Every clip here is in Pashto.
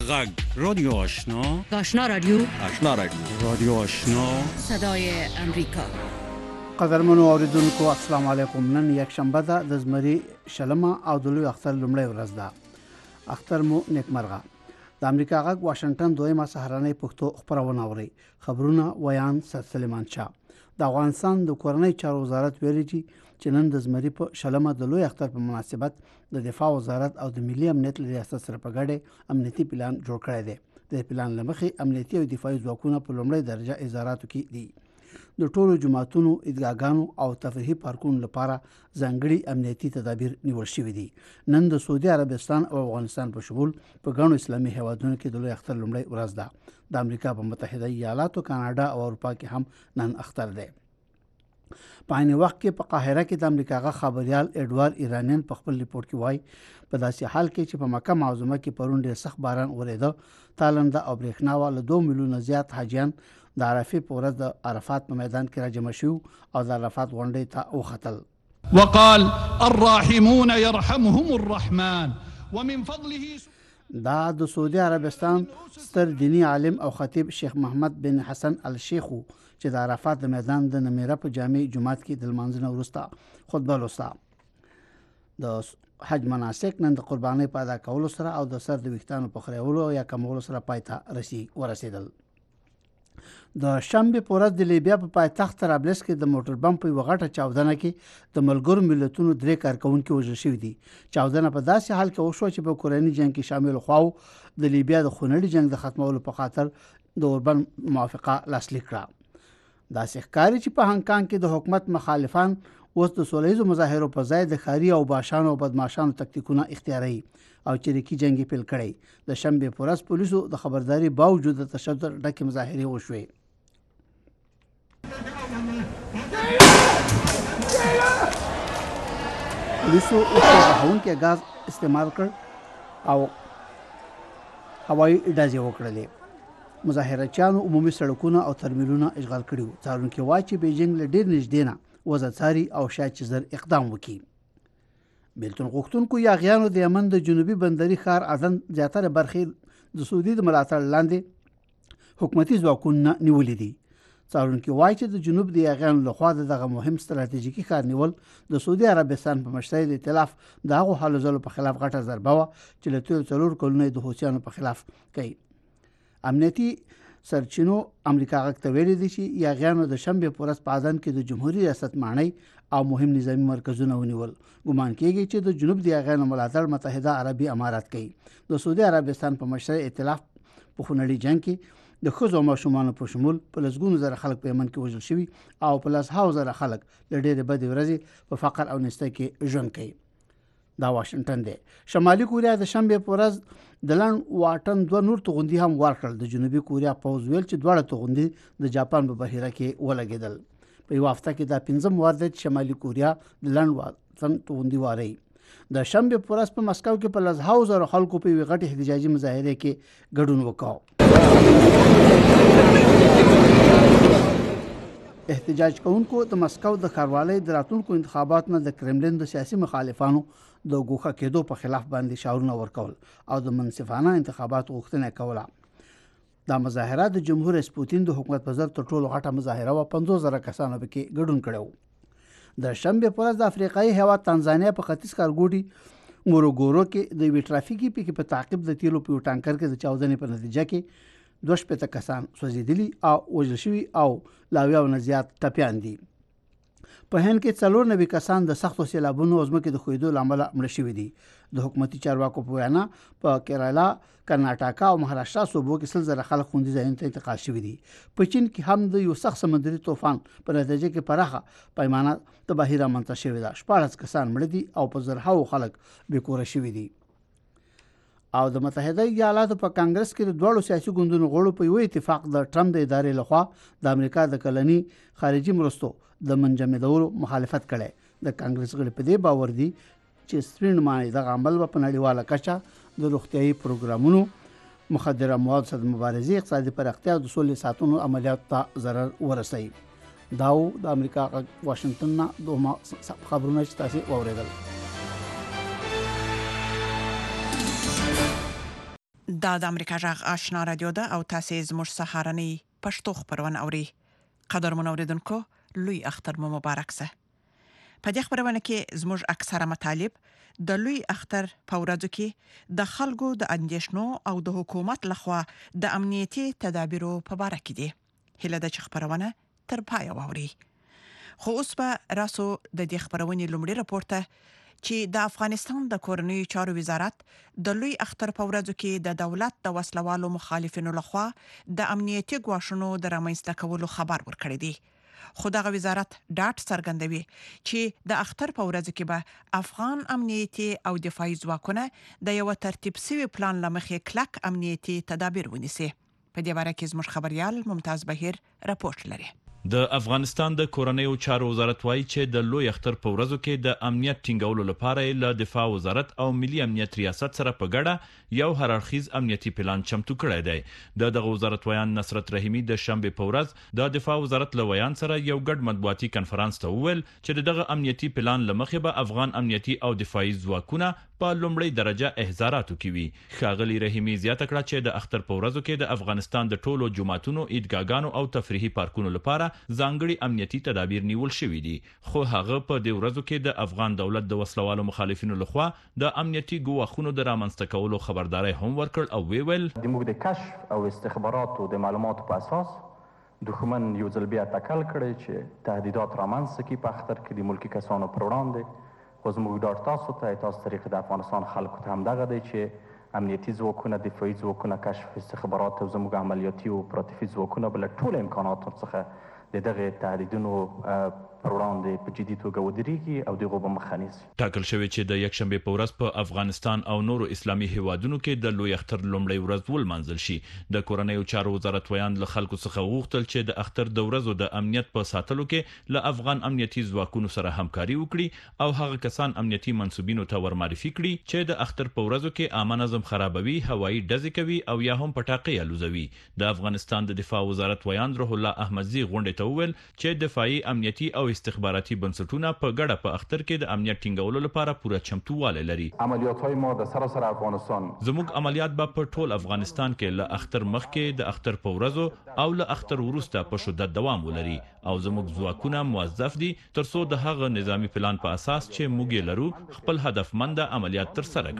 غږ رادیو آشنا، آشنا رادیو، آشنا رادیو آشنا، صدای امریکا. قدرمنو اوریدونکو السلام علیکم. نن یک شنبه ده د زمری شلمه او د لوی اختر لومړی ورځ ده. اختر مو نیکمرغه. د امریکا غږ واشنگټن دویمه سهارنۍ پښتو خبرونه اوري. خبرونه ویان سید سلیمان شاه. د افغانستان د کورنۍ چارو وزارت ویلي چې نن د زمری په شلمه د لوی اختر په مناسبت د دفاع وزارت او د ملي امنیت له ریاست سره په ګډه امنیتي پلان جوړ کړی دی. د پلان لمخې امنیتي او دفاعي ځواکونه په لومړی درجه ازاراتو کې دي. د ټولو جماعتونو، عیدګاهانو او تفریحي پارکونو لپاره ځانګړي امنیتي تدابیر نیول شوي دي. نن د سعودي عربستان او افغانستان په شمول په ګڼو اسلامي هیوادونو کې د لوی اختر لومړی ورځ ده. د امریکا په متحده ایالاتو، کاناډا او اروپا کې هم نن اختر دی. په عین وخت کې په قاهره کې د امریکا غا خبريال اډوارد ایرانین په خپل ریپورت کې وایي په داسې حال کې چې په مکه معظمه کې پرون ډېر سخت باران وریده، تالنده او برېښنا والا 2 میلیونه زیات حاجیان د عرفه په ورځ د عرفات په میدان کې راجمع شو او د عرفات غونډې ته وختل. وقال الراحمون يرحمهم الرحمن ومن فضله. دا د سعودي عربستان ستر دینی عالم او خطیب شیخ محمد بن حسن الشیخو چې د عرفات د میدان د نمیره په جامع جمعات کې د لمانځنه وروسته خطبه لوسته. د حج مناسک نن د قربانۍ په ادا کولو سره او د سر د ویښتانو په خریولو یا کمولو سره پای ته ورسېدل. د شنبه په ورځ د لیبیا په پایتخت طرابلس کې د موټر بم په وغټه چاودنه کې د ملګرو ملتونو 3 کارکونکو وژل شوي دي. چاودنه په داسې حال کې وشو چې په کورنۍ جنگ کې شامل خواو د لیبیا د خونړي جنگ د ختمولو په خاطر د اوربن موافقه لاسلیک کړه. داسې ښکاري چې په هانګ کانګ کې د حکومت مخالفان اوس د سولهییزو مظاهرو په ځای د ښاري او باشانو او بدمعشانو تکتیکونه اختیاروي او چریکي جنگ پیل کړي. د شنبه په ورځ پولیسو د خبرداري باوجود د تشدد ډکې مظاهرې وشوې. پولیسو اوسه غاز استعمال کړ او هوایي ډزې وکړلې. مظاهرچیانو عمومي سړکونه او ترمینلونه اشغال کړي وو. څارونکي وایي چې بیجینګ له ډېر نږدې نه وزارتاري او شاید چې زر اقدام وکړي. بیلتون غوښتونکو یاغیانو د یمن د جنوبي بندري ښار عدن زیاتره برخې د سعودي د ملاتړ لاندې حکومتي ځواکونه نیولې دي. څارونکي وایي چې د جنوب د یاغیانو لخوا دغه مهم ستراتیژیکي ښار نیول د سعودي عربستان په مشرۍ د ائتلاف دغه حالو ځلو په خلاف غټه ضربه وه چې له تېرو 4 کلونو د حوثیانو په خلاف کوي. امنیتي سرچینو امریکا غږ ته ویلي دي چې یاغیانو د شنبه په ورځ په عدن کې د جمهوریت ریاست ماڼۍ او مهم نظامی مرکزونه ونیول. ګمان کېږي چې د جنوب د یاغیانو ملاتړ متحده عربي امارات کوي. د سعودي عربستان په مشرۍ ائتلاف په خونړي جنگ کې د ښځو او ماشومانو په شمول په لسګونو زره خلک په یمن کې وژل شوي او په لسهاوو زره خلک له ډېرې بدې ورځې په فقر او نسته کې ژوند کوي. دا واشنگټن دی. شمالي کوریا د شنبه په ورځ د لن واټن 2 نور توغندي هم ورکړل. د جنوبي کوریا پوز ویل چې دواړه توغندي د جاپان په بحیره کې ولګېدل. په یو هفته کې دا 15 وار د شمالي کوریا د لن واټن توغندي واري. د شنبه په ورځ په مسکو کې په لسهاوو زره خلکو په یو غټ احتجاجي مظاهره کې ګډون وکاو. احتجاج کوونکو د مسکو د ښاروالۍ د راتلونکو انتخاباتو نه د کرملین د سیاسي مخالفانو د ګوښه کېدو په خلاف باندې شعارونه ورکول او د منصفانه انتخاباتو غوښتنه کوله. دا مظاهره د جمهور رئیس پوتین د حکومت په ضد تر ټولو غټه مظاهره و. 50,000 کسانو پکې ګډون کړو. د شنبه په ورځ د افریقایي هیواد تنزانیا په ختیځ ښارګوټي مورګورو کې د وی ټرافیکي پکې په تعقیب د تیلو په ټانکر کې د چاودنې په نتیجه کې 2 کسان سوځېدلي او وژل شوي او لاویاو نه زیات ټپیان دي. په هند کې 94 کسان د سختو سیلابونو او ځمکې د ښویېدو له امله مړه شوي دي. د حکومتي چارواکو په وینا په کیرالا، کرناټاکا او مهاراشټرا صوبو کې 100,000 خلک خوندي ځایونو ته انتقال شوي دي. په چین کې هم د یو سخت سمندري طوفان په نتیجه کې پراخه پیمانه تباهي رامنځته شوې ده. 14 کسان مړه دي او په زرهاوو خلک بېکوره شوي دي. او د متحده ایالاتو په کانګرس کې د دوړو سیاسي ګوندونو غړو په یو اتفاق د ټرمپ د ادارې لخوا د امریکا د کلني خارجي مرستو د منجمدولو مخالفت کړي. د کانګرس غړي په دې باور دي چې سپینمانه د عمل په نړیواله کچه د روغتيایي پروګرامونو، مخدره مواد سره مبارزې، اقتصادي پراختیا او د سولې ساتنو عملیات ته ضرر ورسوي. دا د امریکا واشنگټن نه دوه خبرونه چې تاسو واوریدل. دا د امریکا غږ آشنا رادیو ده او تاسو زموږ سهارنی پښتو خبرونه اوري. قدرمن اوریدونکو لوی اختر مو مبارک سه. په دې خبرونه کې زموږ اکثره مطالب د لوی اختر په ورځو کې د خلکو د اندیشنو او د حکومت لخوا د امنیتي تدابیرو په اړه کې دي. هله د خبرونه تر پای واوري. خو اوس به راسو د دې خبرونې لومړی راپورته چې د افغانستان د کورنۍ چارو وزارت د لوی اختر په ورځو کې د دولت د وسلوالو مخالفینو لخوا د امنیتي ګواښونو د رامنځته کولو خبر ورکړی دی. خو دغه وزارت ډاټ څرګندوي چې د اختر په ورځو کې به افغان امنیتي او دفاعي ځواکونه د یو ترتیب شوی پلان لمخې کلک امنیتي تدابیر ونیسي. په دې اړه کې زموږ خبريال ممتاز بهیر راپورټ لري. د افغانستان د کورنیو چارو وزارت وایي چې د لوی اختر په ورځو کې د امنیت ټینګولو لپاره له دفاع وزارت او ملي امنیت ریاست سره په ګډه یو هررخیز امنیتي پلان چمتو کړی دی. دغه وزارت ویان نصرت رحیمی د شنبه په ورځ د دفاع وزارت له ویان سره یو ګډ مطبوعاتي کنفرانس ته وویل چې دغه امنیتي پلان لمخې به افغان امنیتي او دفاعي ځواکونه په لومړی درجه احزاراتو کې وي. ښاغلي رحیمی زیاته کړه چې د اختر په ورځو کې د افغانستان د ټولو جماعتونو، عیدګاګانو او تفریحي پارکونو لپاره ځانګړي امنیتي تدابیر نیول شوي دي. خو هغه په دې ورځو کې د افغان دولت د وسلوالو مخالفینو لخوا د امنیتي ګواښونو د رامنځته کولو خبرداري هم ورکړ او ویل د موږ د کشف او استخباراتو د معلوماتو په اساس دښمن یو ځل بیا تکل کړی چې تهدیدات رامنځته کړي په اختر کې د ملکی کسانو پر وړاندې. خو زموږ ډاډ تاسو طریق د افغانستان خلکو ته هم دغه دی چې امنیتي ځواکونه، دفاعي ځواکونه، کشف استخبارات او زموږ عملیاتي او اپراتیفي ځواکونه بل ټول امکانات څخه د دغه تهدیدونو پر وړاندې په جدي توګه ودرېږي او دغه به مخه نیسي. ټاکل شوی چې د یکشنبه په ورځ په افغانستان او نورو اسلامي هیوادونو کې د لوی اختر لومړی ورځ ولمانځل شي. د کورنیو چارو وزارت ویان له خلکو څخه غوښتل چې د اختر د ورځو د امنیت په ساتلو کې له افغان امنیتي ځواکونو سره همکاري وکړي او هغه کسان امنیتي منسوبینو ته ورمعرفي کړي چې د اختر په ورځو کې عامه نظم خرابوي، هوایي ډزې کوي او یا هم پټاقې الوزوي. د افغانستان د دفاع وزارت ویان روح الله احمدزي غونډې ته وویل چې دفاعي، امنیتي او استخباراتي بنسټونه په ګډه په اختر کې د امنیت ټینګولو لپاره پوره چمتووالی لري. عملیات‌های ما د سراسر افغانستان زموږ عملیات به په ټول افغانستان کې له اختر مخکې، د اختر په ورځو او له اختر وروسته په شدت دوام ولري او زموږ ځواکونه موظف دي ترڅو د هغه نظامی پلان په اساس چې موږ لرو خپل هدفمند عملیات تر سره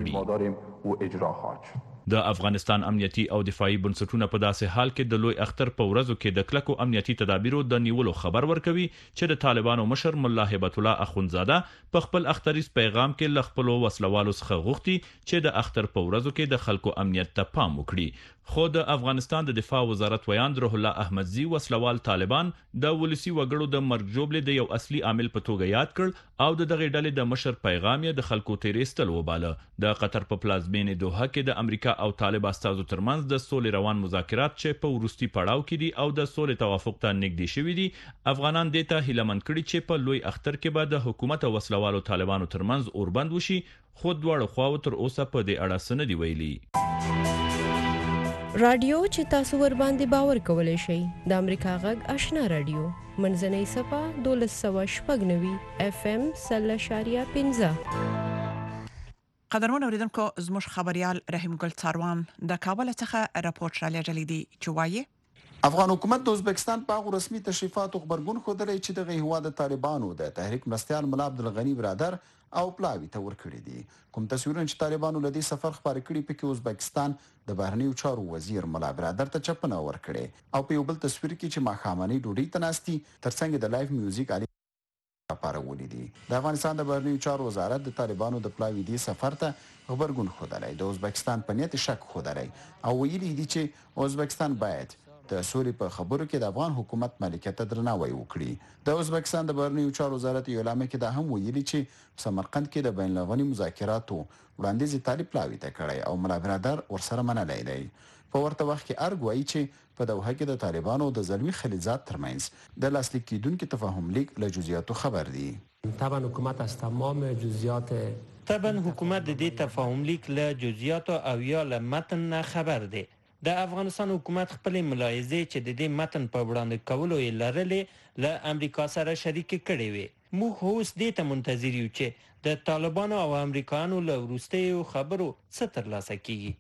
کړي. د افغانستان امنیتي او دفاعي بنسټونه په داسې حال کې د لوی اختر په ورځو کې د کلکو امنیتي تدابیرو د نیولو خبر ورکوي چې د طالبانو مشر ملا هیبت الله اخونزاده په خپل اختریز پیغام کې ل خپل وسلوالو څخه غوښتي چې د اختر په ورځو کې د خلکو امنیت ته پام وکړي. خو د افغانستان د دفاع وزارت ویان روح الله احمدزي وسلوال طالبان د ولسی وګړو د مرګ جوړې د یو اصلي عامل په توګه یاد کړ او د دغه ډلې د مشر پیغام یې د خلکو تیرېستل وباله. د قطر په پلازمینې دوحه کې د امریکا او طالب استازو ترمنځ د سولې روان مذاکرات چې په وروستي پړاو کې دي او د سولې توافق ته نږدې شوي دي، افغانان دې ته هیله مند کړي چې په لوی اختر کې به د حکومت او وسلوالو طالبانو ترمنځ اوربند وشي. خو دواړو خواو تر اوسه په دې اړه څه نه دي ویلي. رادیو چې تاسو ور باندې باور کولای شئ د امریکا غږ آشنا رادیو منځنۍ صفه 1290 FM 0.15. قدرمن اوریدونکو زموږ خبريال رحیم ګل څاروان د کابل څخه راپورټ را لېږلی دی چې وایي افغان حکومت د ازبکستان په رسمي تشریفاتو خبرګون خوده چې د هیواد د طالبانو د تحریک مرستيال ملا عبدالغنی برادر او پلاوی ته ورکړي دي. کوم تصویرونه چې طالبانو لدی سفر خبرې کړي په کې ازبکستان د بهرنیو چارو وزیر ملا برادر ته چپنه ورکړي او په یو بل تصویر کې چې ماښامنۍ ډوډۍ ته ناستي ترڅنګ د لایف میوزیک علي لپاره دي. د افغانستان د بهرنیو چارو وزارت د طالبانو د پلاوی دی سفر ته خبرګون خوده د ازبکستان په نیت شک خوده او ویلي دي چې ازبکستان باید د سولې په خبرو کې د افغان حکومت ملکیت ته درناوی وکړي. د ازبکستان د بهرنیو چارو وزارت یو اعلامیه کې دا هم ویلي چې سمرقند کې د بین المللي مذاکراتو وړاندیز طالب پلاوی ته کړی او ملا برادر ورسره منلی دی. په ورته وخت کې ارګ وایي چې په دوحه کې د طالبانو د زلمی خلیزات ترمنځ د لاسلیک کېدونکي تفاهم لیک له جزئیاتو خبر دی. طبعا حکومت از تمام جزئیات حکومت د دې تفاهم لیک له جزئیاتو او یا له متن خبر دی. د افغانستان حکومت خپل ملاحظه چې د دې متن په وړاندې کولو یې لرلې له امریکا سره شریک کړي وي. موږ اوس دې ته منتظر یو چې د طالبانو او امریکایانو له وروستیو خبرو څه ترلاسه کیږي.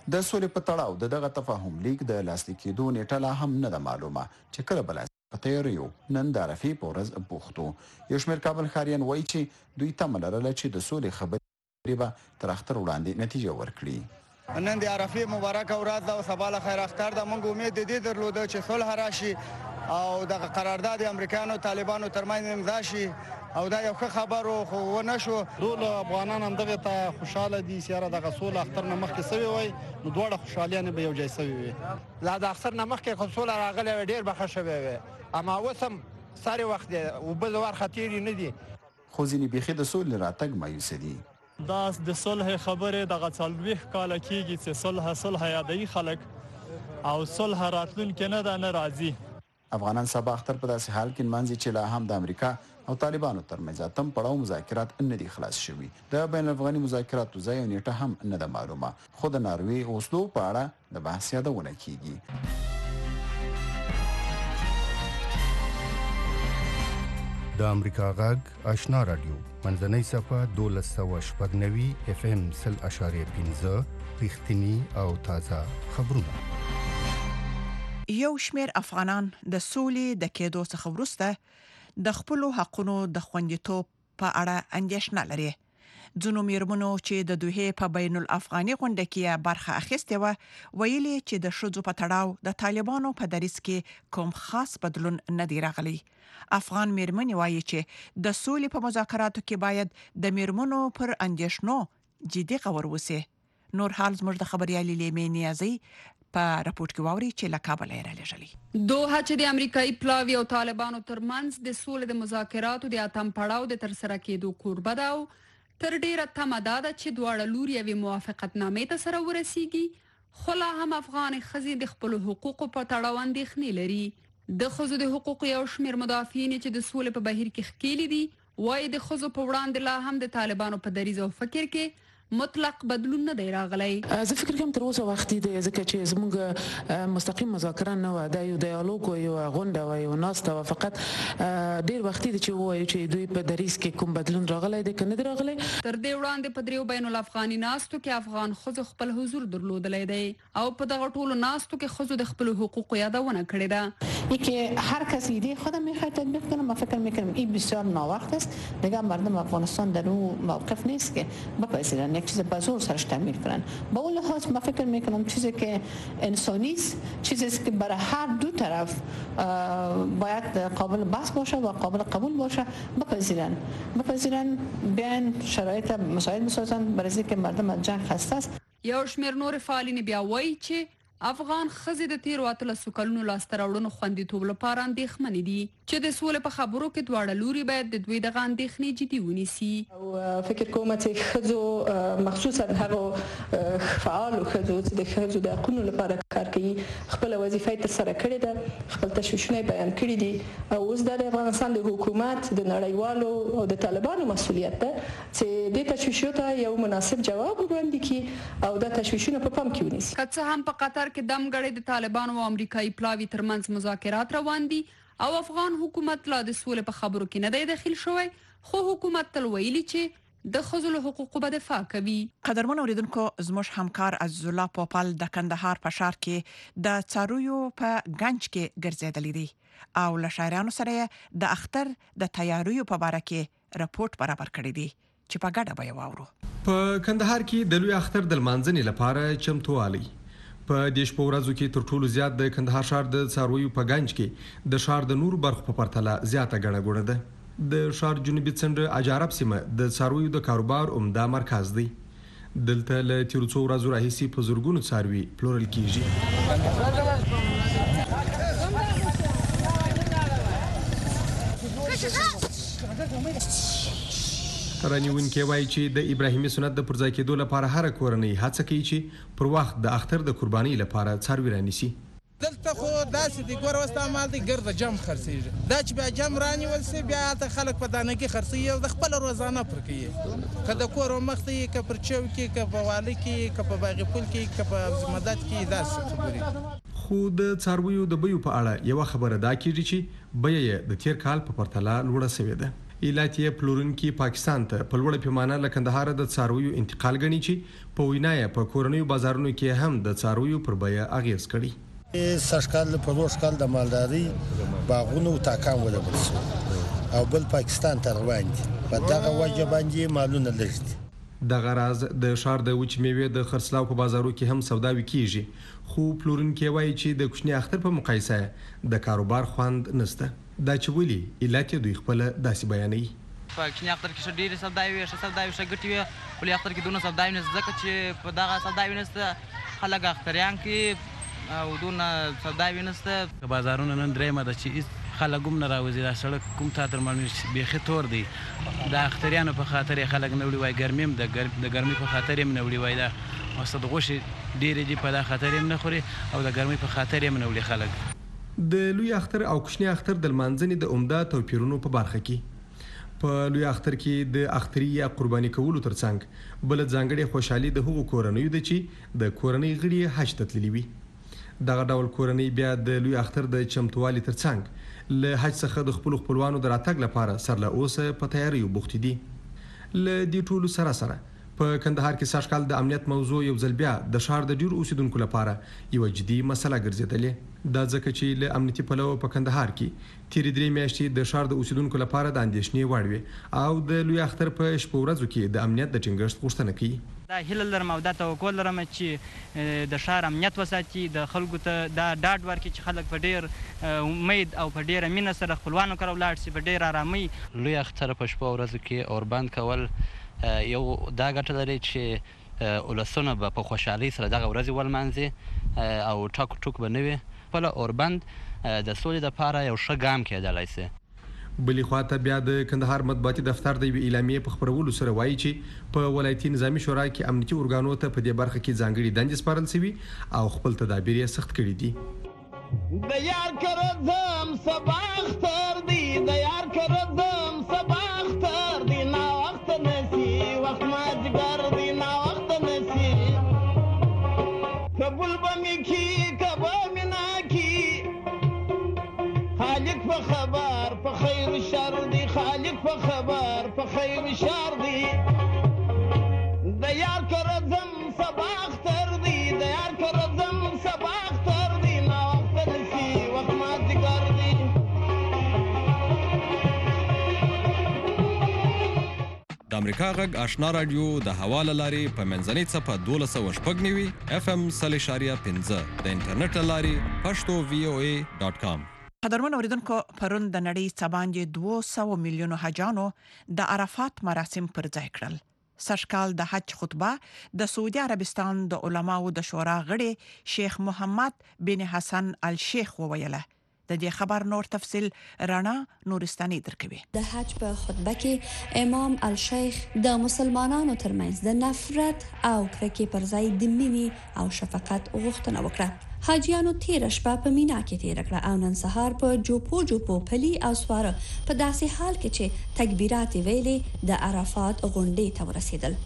د سولې په تړاو دغه تفاهم لیک د لاسلیک کېدو نیټه لا هم نه ده معلومه چې کله به په تیاریو نن د عرفې په ورځ بوختو. یو شمېر کابل ښاریان وایي چې دوی تمه لرله چې د سولې خبرې به تر اختر وړاندې نتیجه ورکړي. نن د عرفې مبارکه ورځ ده او سبا له خیر اختر ده. موږ امید د دې درلوده چې صلح راشي او دغه قرارداد د امریکایانو طالبانو ترمنځ امضا شي او دا یو ښه خبر و خو ونه شو. ټول افغانان همدغه ته خوشحاله دي چې یاره دغه سوله اختر نه مخکې سوی وای نو دواړه خوشحالیانې به یو ځای سوي وي. لا د اختر نه مخکې خو سوله راغلی وی ډېر به ښه شوی وی اما اوس هم ساري وخت دی اوبه د وار خطیرې نه دي. خو ځینې بیخي د سولې راتګ مایوسه دي. دا د صلح خبرې دغه 40 کاله کېږي چې صلح یادوي خلک او صلح راتلونکې نه ده نه راځي. افغانان سبا اختر په داسې حال کې نمانځي چې لا هم د امریکا او طالبانو ترمنځ اتم پړاو مذاکرات نه دي خلاص شوي. د بین الافغاني مذاکراتو ځای او نیټه هم نه ده معلومه خو د ناروې اوسلو په اړه د بحث یادونه کیږي. د امریکا غږ آشنا رادیو منځنۍ صفحه 1290 FM 0.5 رښتینی او تازه خبرونه. یو شمېر افغانان د سولې د کېدو څخه وروسته د خپل حقونو د خوندیتوب په اړه اندېښنه لري. ځینو میرمنو چې د دوحې په بین الافغاني غونډه کې برخه اخیستې و ویلي چې د ښځو په تړاو د طالبانو په دریځ کې کوم خاص بدلون نه دی راغلی. افغان میرمنې وایي چې د سولې په مذاکراتو کې باید د میرمنو پر اندېښنو جدي غور وشي. نور حال زموږ د خبريالي لیمې نیازي په راپورټ کې واوري چې له کابل یې رالیږلي. دوحه چې د امریکایي پلاوی او طالبانو ترمنځ د سولې د مذاکراتو د اتم پړاو د ترسره کېدو کوربه ده او تر ډیره تمه ده چې دواړه لوري یوې موافقتنامې ته سره ورسیږي. خو لا هم افغان ښځې د خپلو حقوقو په تړاو اندېښنې لري. د ښځو د حقوقو یو شمېر مدافعین چې د سولې په بهیر کې ښکېلي دي وایي د ښځو په وړاندې لا هم د طالبانو په دریځ او فکر کې مطلق بدلون نه دی راغلی. زه فکر کوم تر اوسه وختي دی ځکه چې زموږ مستقیم مذاکره نه و دا یو ډایالوګ و یو غونډه و یو ناسته و فقط ډیر وختي دی چې وایي چې دوی په دریځ کې کوم بدلون راغلی دی که نه دی راغلی. تر دې وړاندې په دریو بین الافغاني ناستو کې افغان ښځو خپل حضور درلودلی دی او په دغه ټولو ناستو کې ښځو د خپلو حقوقو یادونه کړې ده. که هر کس ایده خودم میخواد تطبیق کنه من فکر میکنم این بسیار ناوقت است. دیگه مردم افغانستان در اون موقف نیست که بپذیرن یک چیز به زور سرش تعمیر کنن. با اون لحاظ من فکر میکنم چیزی که انسانی است چیزی است که برای هر دو طرف باید قابل بحث باشه و قابل قبول باشه. بپذیرن بیان شرایط مساعد بسازن برای اینکه مردم از جنگ خسته است. یو شمېر نور فعالین بیا وایي چې افغان ښځې د تیرو 13 کلونو لاسته راوړنو خوندیتوب لپاره اندېښمنې دي چې د سولې په خبرو کې دواړه لوري باید د دوی دغه اندېښنې جدي ونیسي. فکر کوم چې ښځو مخصوصا هغه فعالو ښځو چې د ښځو د حقوقو لپاره کار کوي خپل وظیفه ترسره کړې ده خپل تشویشونه بیان کړي دي او اوس د افغانستان د حکومت د نړیوالو او د طالبانو مسؤلیت ده چې د تشویشونو ته یو مناسب جواب وړاندې کړي او د تشویشونو په پام کې ونیسي. که څه هم په قطر کې دمګړې د طالبانو او امریکایي پلاوی ترمنځ مذاکرات روان دي او افغان حکومت لا د سولې په خبرو کې نه دی داخل شوی خو حکومت تل ویلي چې د ښځو له حقوقو به دفاع کوي. قدرمن اوریدونکو زموږ همکار عزیز الله پوپل د کندهار په ښار کې د څارویو په گنج کې ګرځېدلی دی او له شاعرانو سره د اختر د تیاریو په اړه کې راپورټ برابر کړی دی چې په ګډه به واورو. په کندهار کې د لوی اختر د لمانځنې لپاره چمتووالی په دې شپو ورځو کې تر ټولو زیات د کندهار ښار د څارویو په گنج کې د ښار د نور برخو په پرتله زیاته ګڼه ګوڼه ده. د ښار جنوبي څنډه اجارب سیمه د څارویو د کاروبار عمده مرکز دی. دلته له تیرو څو ورځو راهیسې په زرګونو څاروي پلورل کیږي. رانیونکي وایي چې د ابراهیمي سنت د پرځای کېدو لپاره هر کورنۍ هڅه کوي چې پر وخت د اختر د قربانۍ لپاره څاروي رانیسي. دلته خو داسې دی ګوره اوس دا مال دی ګرده جم خرڅېږي دا چې بیا جم رانیول سي بیا هلته خلک په دانګي خرڅوي او د خپله روزانه پر کوي که د کور مخ ته یې که پر چو کې که په واله کې که په باغ پل کې که په زمدت کې داسې خبرې. خو د څارویو د بیو په اړه یو خبره دا کیږي چې بیه یې د تیر کال په پرتله لوړه شوې ده. ایلات یې پلورونکي پاکستان ته په لوړه پیمانه له کندهار د څارویو انتقال غني چې په وینا یې په کورنیو بازارونو کې هم د څارویو پر بیه اغیز کړي. سرشکال په روشکال د مالداري باغونو تاکان ولګول شو او بل پاکستان ته روان دي. په دغه وجه باندې مالونه لږ دي. دغه راز د شار د وچ میوې د خرڅلاو په بازارو کې هم سوداوي کیږي، خو پلورونکي وایي چې د کوچني اختر په مقایسه د کاروبار خوند نشته. دا چې ولي علت دوی خپل داسې بیانوي. په کوچني اختر کې ډېرې سوداوي ښه ګټې وي، په لوی اختر کې دونه سوداوي نشته ځکه چې په دغه سوداوي نشته خلک اختریان کې او دونه سوداوي نشته. بازارونه نن درېیمه ده چې هېڅ خلک هم نه راوځي. دا سړک کوم تا تر معلوم بیخي تور دی. د اختریانو په خاطر یې خلک نه وړي وای، ګرمي هم د ګرمۍ په خاطر یې هم نه وړي وای. دا مقصد غوښې ډېرې دي په دا خاطر یې هم نه خوري او د ګرمۍ په خاطر یې هم نه وړي خلک. د لوی اختر او کوچني اختر د لمانځنې د عمده توپیرونو په برخه کې په لوی اختر کې د اختري یا قرباني کولو ترڅنګ بل ځانګړې خوشحالي د هغو کورنیو ده چې د کورنۍ غړي حج ته تللي وي. دغه ډول کورنۍ بیا د لوی اختر د چمتووالي ترڅنګ له حج څخه د خپل خپلوانو د راتګ لپاره سر له اوسه په تیاریو بوخت دي. له دې ټولو سره په کندهار کې سږ کال د امنیت موضوع یو ځل بیا د ښار د ډیرو اوسیدونکو لپاره یو جدي مسله ګرځېدلې. دا ځکه چې له امنیتي پلوه په کندهار کې تیرې 3 میاشتې د ښار د اوسیدونکو لپاره د اندېښنې وړ وي او د لوی اختر په شپو ورځو کې د امنیت د ټینګښت غوښتنه کوي. دا هیله لرم او دا توقع لرم چې د ښار امنیت وساتي، د خلکو ته دا ډاډ ورکړي چې خلک په ډېر امید او په ډېره مینه سره خپلوانو کره ولاړ شي په ډېر ارامۍ. لوی اختر په شپو ورځو کې اوربند کول یو دا ګټه لري چې ولسونه به په خوشحالۍ سره دغه ورځې ولمانځي او ټاک ټوک به نه وي. خپله اوربند د سولې دپاره یو ښه ګام کېدلی سي. بلې خواته بیا د کندهار مطبوعاتي دفتر د یوې اعلامیې په خپرولو سره وایي چې په ولایتي نظامي شورا کې امنیتي ارګانو ته په دې برخه کې ځانګړي دندې سپارل شوي او خپل تدابیر یې سخت کړي دي. د یار کرځم سبا اختر دی، د یار کرځم سبا اختر دی، نا وخت نسی وخت ماجګر دی، نا وخت نسی قبول بمی کی کبا منا کی خالق په خبر په خیر شر دی، خالق په خبر په خیر شر دی. د یار کرځم سبا اختر دی، د یار کرځم سبا اختر دی، نا وخت نسی وخت ماجګر دی. د امریکا غږ آشنا رادیو د حواله لاري په منځنۍ صفه 1290 FM 0.15 د انټرنیټ لاري pashto.voa.com. قدرمن اوریدونکو، پرون د نړۍ څباندې 200 میلیونو حجانو د عرفات مراسم پر ځای کړل. سږکال د حج خطبه د سعودي عربستان د علماو د شورا غړي شیخ محمد بن حسن الشیخ وویله. د دې خبر نور تفصیل رانا نورستاني درکوي. د حج په خطبه کې امام الشیخ د مسلمانانو ترمنځ د نفرت او کرکې پر ځای د مینې او شفقت غوښتنه وکړه. حاجیانو تیر شپه په مینا کې تیر کړه او نن سهار په جوپو پلی او سواره په داسې حال کې چې تکبیرات ویلې د عرفات غونډې ته ورسېدل.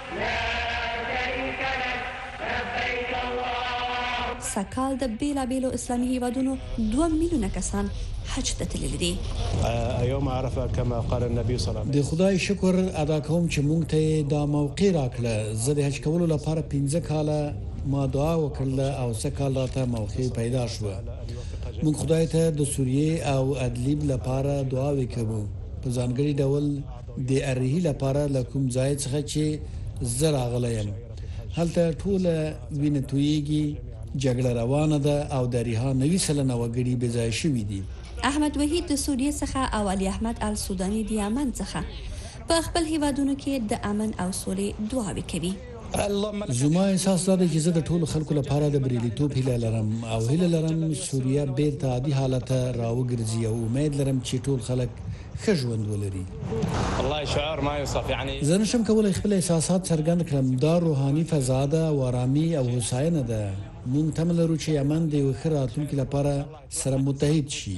سکال د بیلابیلو اسلامي هیوادونو 2 میلیونه کسان حج ته تللي دي. یوم عرفه کما قال النبي صلی الله علیه وسلم. د خدای شکر ادا کوم چې مونږ ته دا موقع راکړه. زه د حج کولو لپاره 15 کاله ما دعا وکړه او سکال راته موقع پیدا شو. مونږ خدای ته د سوریه او ادلیب لپاره دعا وکړو. په ځانګړي ډول د ارهی لپاره لکم ځای څخه چې زرا غلیم. هلته ټول وینتویږي، جګړه روانه ده او د ریحان 90% وګړي بې ځای شوي دي. احمد وحید د سوریه څخه او علي احمد السوداني د یمن څخه په خپل هیوادونو کې د امن او سولې دعاوې کوي. زما احساس دا دی چې زه د ټولو خلکو لپاره د بریالیتوب هیله لرم او هیله لرم سوریه بیرته عادي حالت راوګرځي او امید لرم چې ټول خلک ښه ژوند ولري. والله شعار ما يوصف يعني زه نشم کولای خپل احساسات څرګند کړم. دا روحاني فضا ده او آرامي او هوساینه ده. مونږ تمه لرو چې یمن د یو ښه راتلونکي لپاره سره متحد شي.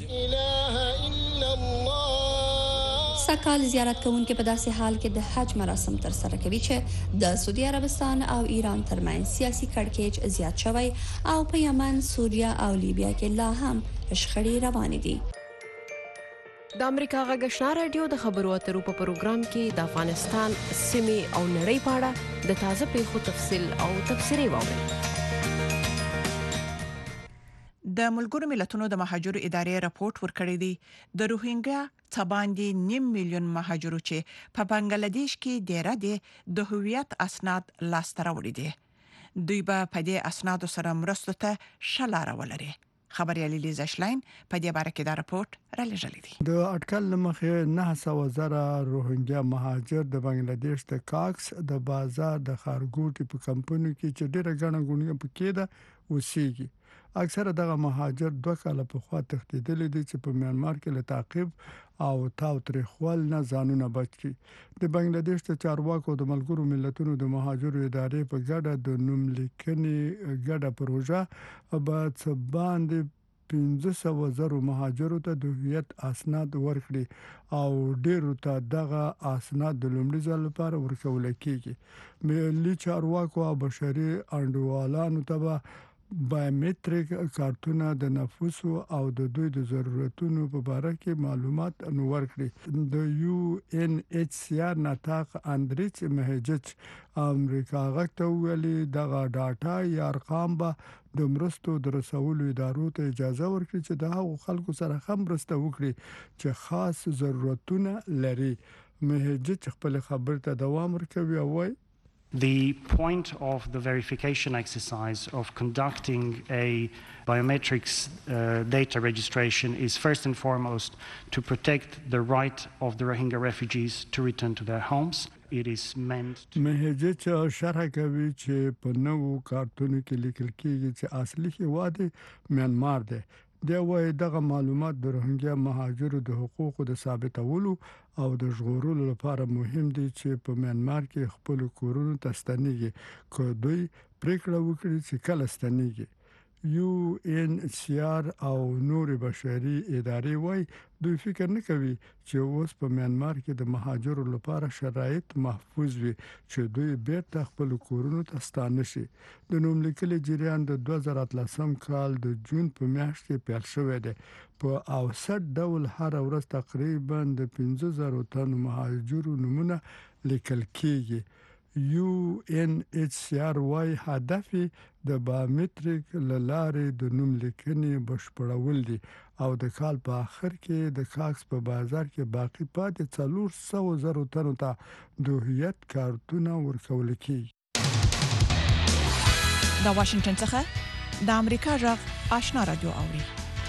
سکال زیارت کوونکي په داسې حال کې د حج مراسم تر سره کوي چې د سعودي عربستان او ایران ترمنځ سیاسي کړکېچ زیات شوی او په یمن، سوریه او لیبیا کې لا هم شخړې روانې دي. د امریکا غږ آشنا رادیو د خبرو اترو په پروګرام کې د افغانستان سیمې او نړۍ په اړه د تازه پیښو تفصیل او تبصرې واورئ. د ملګرو ملتونو د مهاجرو ادارې راپورټ ورکړی دی د روهینګا څه باندې 9 میلیون مهاجرو چې په بنگلاديش کې ډیره دي د هویت اسناد لاسته راوړي دي. دوی به په دې اسنادو سره مرستو ته شلاره ولري. خبريالي لیزا شلاین په دې باره کې دا راپورټ را لېږلی دی. د اټکل مخې 900,000 روهینګیا مهاجر د بنگلاديش د کاکس د بازار د خارګوټي په کمپنیو کې چې ډېر غنه غونډه پکې ده اوسېږي. اکثره دغه مهاجر 2 کاله په خوا تښتیدل دي چې په میانمار کې له تعقیب او تاوتریخوال نه ځانونه بچ کړي. د بنگلاديش د چارواکو د ملګرو ملتونو د مهاجرو ادارې په ګډه د نوم لیکنې ګډه پروژه به څه باندې 500,000 مهاجرو ته د هویت اسناد ورکړي او ډیرو ته دغه اسناد د لومړي ځل لپاره ورکول کیږي. ملي چارواکو او بشري انډوالانو ته بایومټریک کارتونه د نفوس او د دوی د ضرورتونو په اړه کې معلومات ورکړي. د UNHCR ناتاق اندریچ مهجچ امریکا غږ ته ویلي دغه ډاټا یا ارقام به د مرستو د رسولو ادارو ته اجازه ورکړي چې د هغو خلکو سره هم مرسته وکړي چې خاص ضرورتونه لري. مهجچ خپل خبر ته دوام ورکوي او وايي The point of the verification exercise of conducting a biometrics data registration is first and foremost to protect the right of the Rohingya refugees to return to their homes. It is meant to مهجچ شرح کوي چې په نوو کارتونو کې لیکل کېږي چې اصلي هیواد میانمار دی. دا وایي دغه معلومات د روهینګیا مهاجرو د حقوقو د ثابتولو او د ژغورلو لپاره مهم دي چې په میانمار کې خپل کورونو ته ستنېږي که دوی پریکړه وکړي چې کله ستنېږي. UNHCR او نور بشري ادارې وایي دوی فکر نه کوي چې اوس په میانمار کې د مهاجرو لپاره شرایط محفوظ وي چې دوی بیرته خپل کورونو ته ستانه شي. د نوم لیکلي جریان د 2013 کال د جون په میاشت کې پیل شوی دی. په اوسط ډول هر ورځ تقریبا د 15,000 تن مهاجرو نمونه لیکل کیږي. UNHCR وايي هدف د بایومټریک لارې د نوم لیکنې بشپړول دي او د کال په اخر کې د کاکس په بازار کې باقی پاتې 400,000 تنو ته د هویت کارتونه ورکول کیږي. د واشنگټن څخه د امریکا غږ آشنا رادیو اوري.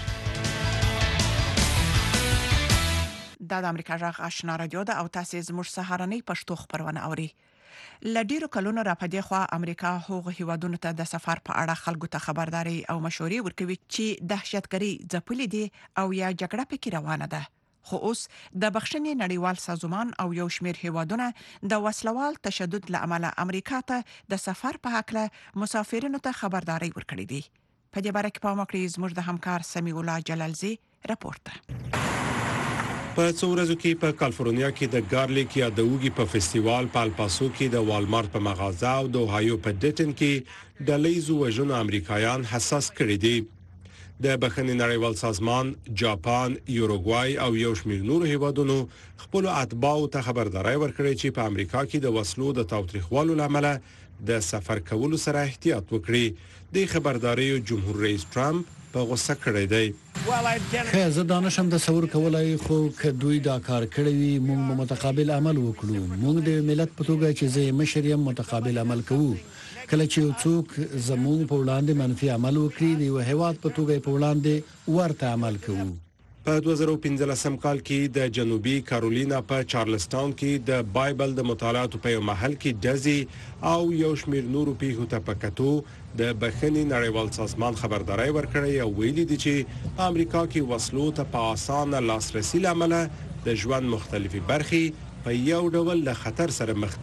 د امریکا غږ آشنا رادیو د او تاسو زموږ سهارنۍ پښتو خبرونه اوري. لډیرو کلونو را پدې خو امریکا هغه هیوادونو ته د سفر په اړه خلکو ته خبرداري او مشورې ورکوي چې دهشتګری ځپلې دي او یا جګړه پکې روانه ده. خو اوس د بخښنې نړیوال سازمان او یو شمېر هیوادونه د وسلوال تشدد لامل امریکا ته د سفر په حق له مسافرینو ته خبرداري ورکړې دي. په دې باره کې په مکړې زموږ د همکار سمیع الله جلالزی راپورټ. په څو ورځو کې په کالیفورنیا کې د ګارلیک یا د وګي په فستیوال په الپاسو کې د والمارت په مغازه او د اوهایو په ډیټن کې د لیزو وژنو امریکایان حساس کړي دي. د بخښنې نړیوال سازمان، جاپان، یوروګوای او یو شمېر نور هیوادونو خپل اتباعو ته خبرداري ورکړي چې په امریکا کې د وسلو د تاوتریخوالو لامل د سفر کولو سره احتیاط وکړي. د خبرداري جمهور رئیس ټرمپ په غوسه کړی دی. خیر زه دانشم د تصور کولای خو که دوی دا کار کړی وي موږ متقابل عمل وکړو. موږ د ملت په توګه چې زه مشریم متقابل عمل کوو. کله چې څوک زموږ په وړاندې منفي عمل وکړي دی او هیواد په توګه په وړاندې ورته عمل کوو. په 2015 کال کې د جنوبي کارولینا په چارلستاون کې د بایبل د مطالعاتو په یو محل کې ډزي او یو شمېر نورو پیښو ته پکاتو د بخښنې نړیوال سازمان خبرداري ورکړی او ویلي دي چې په امریکا کې وسلو ته په اسانه لاسرسي لامل د ژوند مختلفي برخې په یو ډول له خطر سره مخ دي.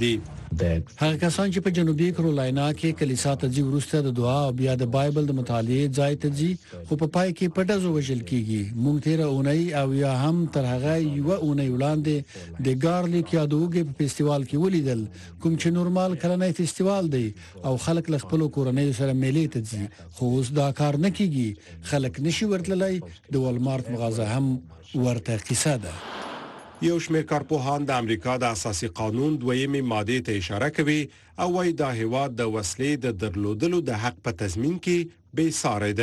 هغه کسان چې په جنوبي کرولاینا کې کلیسا ته ځي ورسته د دعا او بیا د بایبل د مطالعې ځای ته ځي خو په پای کې پټه وژل کیږي مونږ تیر اونۍ او یا هم تر هغه یو اونۍ وړاندې د ګارلیک یا د وګي په فستیوال کې ولیدل کوم چې نورمال کلنۍ فستیوال دی او خلک له خپل کورنۍ سره میلې ته ځي خو اوس دا کار نه کیږي خلک نشي ورتللی د والمارت مغازه هم ورته قصه ده. یو شمېر کارپوهان د امریکا د اساسي قانون دویمه ماده ته اشاره کوي او وايي دا هیواد د وسلې د درلودلو د حق په تضمین کې بې ساري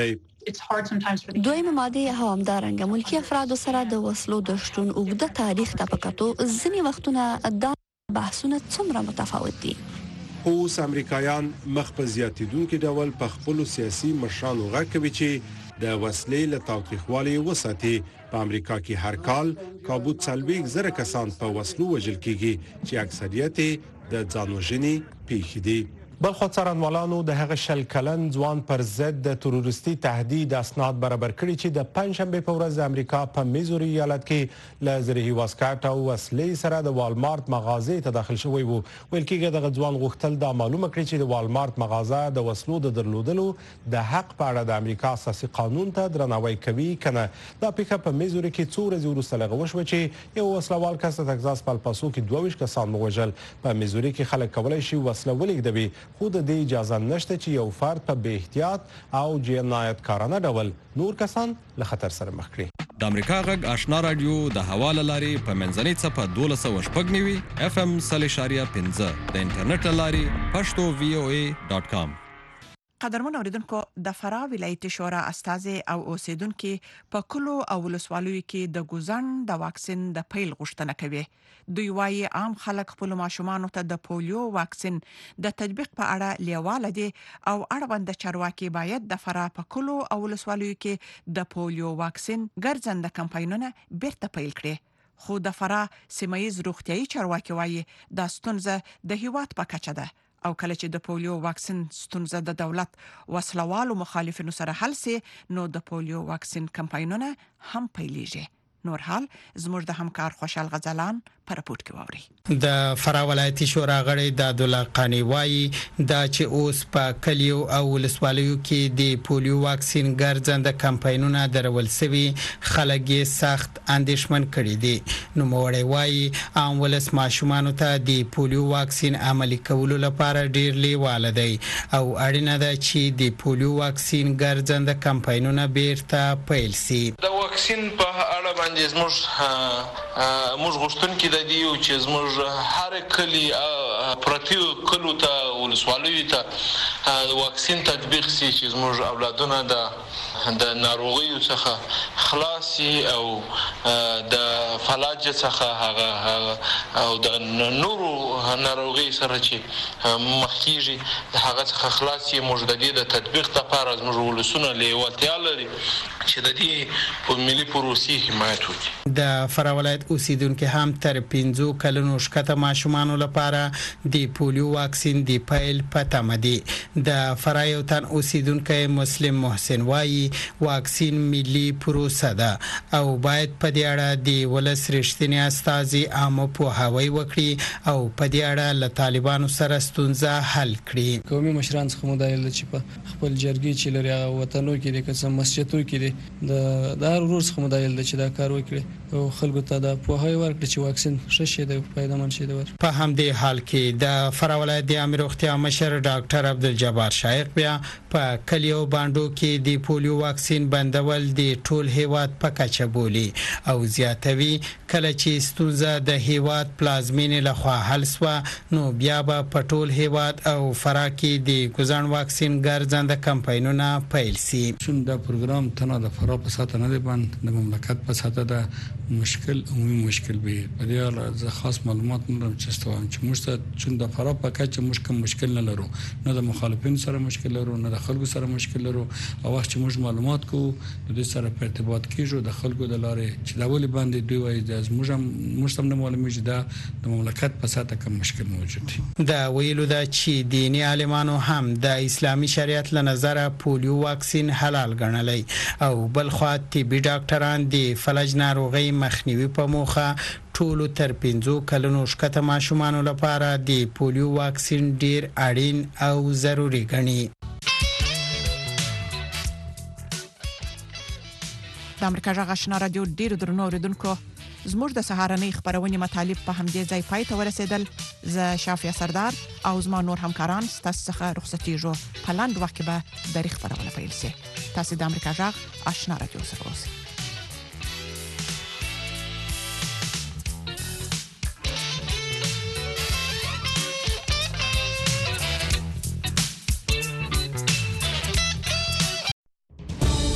دی. دویمه ماده همدارنګه ملکی افراد سره د وسلو د شتون اوږده تاریخ ته پکاتو ځینی وختونه د بحثونه څومره متفاوت دي. اوس امریکایان مخ په زیاتیدونکو ډول په خپل سیاسي مشرانو غږ کوي چې د وسلې له تاوتریخوالي وساتي. په امریکا کې هر کال کابو 40,000 کسان په وسلو وژل کیږي چې اکثریت د ځانوژنې پیښې دي. بلخو څارنوالانو د هغه شل کلن ځوان پر ضد د تروریستي تهدید اسناد برابر کړي چې د پنځشنبه په ورځ د امریکا په میزوري ایالت کې له زرهي واسکټ او وسلې سره د والمارت مغازې ته داخل شوی وو. ویل کېږي د ځوان غوښتل دا معلومه کړي چې د والمارت مغازه د وسلو د درلودلو د حق په اړه د امریکا اساسي قانون ته درناوی کوي کنه. دا پیښه په میزوري کې څو ورځې وروسته لغوه وشوه چې یو وسلوال کس د تگزاس په الپاسو کې 22 کسان وژل. په میزوري کې خلک کولای شي وسله ولګوي خو د دې اجازه نشته چې یو فرد په بې احتیاط او جنایتکارانه ډول نور کسان له خطر سره مخ کړي. د امریکا غږ آشنا رادیو د حواله لاري په منځنۍ صفه 1290 FM 3.15 د انټرنیټ لاري pashto.voa.com. قدرمن اوریدونکو د فرا ولایت شورا استازي او اوسیدونکو په کلو او ولسوالیو کې د ګوزن د واکسین د پیل غوښتنه کوي. دوی وايي عام خلک خپل ماشومان ته د پولیو واکسین د تطبیق په اړه لیواله دي او اړوند چارواکي باید د فرا په کلو او ولسوالیو کې د پولیو واکسین ګرځنده کمپاینونه بیرته پیل کړي. خو د فرا سیمایي روغتيایي چارواکي وايي د ستونزه د هیواد په کچه ده او کله چې د پولیو واکسین ستونزه د دولت وسلوالو مخالفینو سره حل سي نو د پولیو واکسین کمپاینونه هم پیلېږي. نور حال زموږ د همکار خوشحال غزلان پر پورت کې ووري. د فرا ولایتي شورا غړي د عبدالله قانی وايي دا چې اوس په کلیو او ولسوالیو کې د پولیو واکسین ګرځنده کمپاینونه درول سوي خلک یې سخت اندېښمن کړي دي. نو موړی وايي عام ولس ماشومان ته د پولیو واکسین عملي کولو لپاره ډیر لیواله دی او اړینه ده چې د پولیو واکسین ګرځنده کمپاینونه بیرته پیل سي. د واکسین په اړه باندې موږ غوښتونکي د دې چې موږ هر کلی پرتیو کلو ته ولسوالیو ته واکسین تطبیق سي چې موږ اولادونه د ناروغیو څخه خلاصي او د فلاج څخه هغه او د نورو ناروغي سره چې مخکېږي د هغه څخه خلاصي موږ د دې د تطبیق لپاره موږ ولسونه لیوالتیا لري چې د دې په ملي پروسې حمایت وکړي. د فرا ولایت اوسیدونکو هم تر 15 کلونو شکته ماشومان لپاره د پولیو واکسین دی پیل پته مدي. د فرا یو تن اوسیدونکو مسلم محسن وايي واکسین ملي پروسه ده او باید په دې اړه د ولس رښتینی استازي عامه پوهاوی وکړي او په دې اړه له طالبانو سره ستونزه حل کړي. قومي مشران څخه مدایل چې په خپل جرګي چې لري وطنو کې د قسم مسجدو کې د هر ورور څخه مدایل چې دا کار وکړي او خلکو ته د پوهاوی ورکړي چې واکسین ښه شي د فایده من شي د ور. په همدې حال کې د فرا ولایت د امیر روغتیا مشر ډاکټر عبدالجبار شایق بیا په کلیو باندو کې د پولیو واکسین بندول د ټول هیواد په کچه بولی او زیاتوي کله چې ستونزه د هیواد پلازمینې لخوا حل سوه نو بیا به په ټول هیواد او فرا کې د ګوزن واکسین ګرځنده کمپاینونه پیل سي. چون دا پروګرام تنه د فرا په ساته نه دی باندې د مملکت په ساته د مشکل عمومي مشکل به په دې اړه زه خاص معلومات نه لرم چې ستوام چې موږ چون د فرا په کچه موږ مشکل نه لرو نه د مخالفین سره مشکل لرو نه د خلکو سره مشکل لرو او وخت چې موږ معلومات کو د دې سره په ارتباط کېږو د خلکو د لارې چې دا ولې باندې دوی وایي د موږ هم نه معلومه چې دا د مملکت په ساته کوم مشکل موجود دی. دا ویلو دا چې دینی عالمانو هم د اسلامي شریعت له نظره پولیو واکسین حلال ګڼلی او بل خوا طبي ډاکټران د فلج ناروغي مخنیوي په موخه ټولو تر 15 کلونو شکته ماشومانو لپاره د پولیو واکسین ډیر اړین او ضروری ګڼي. د امریکا جغ آشنا رادیو ډیر درنو اوریدونکو زموږ د سهارنۍ خبرونه مطالب په همدې ځای پای ته ورسېدل. زه شافیا سردار او زما نور همکاران ستاسو څخه رخصتیږو. په لاندې وخت کې به د خبرونه پیل شي. تاسو د امریکا جغ آشنا رادیو سره اوسئ.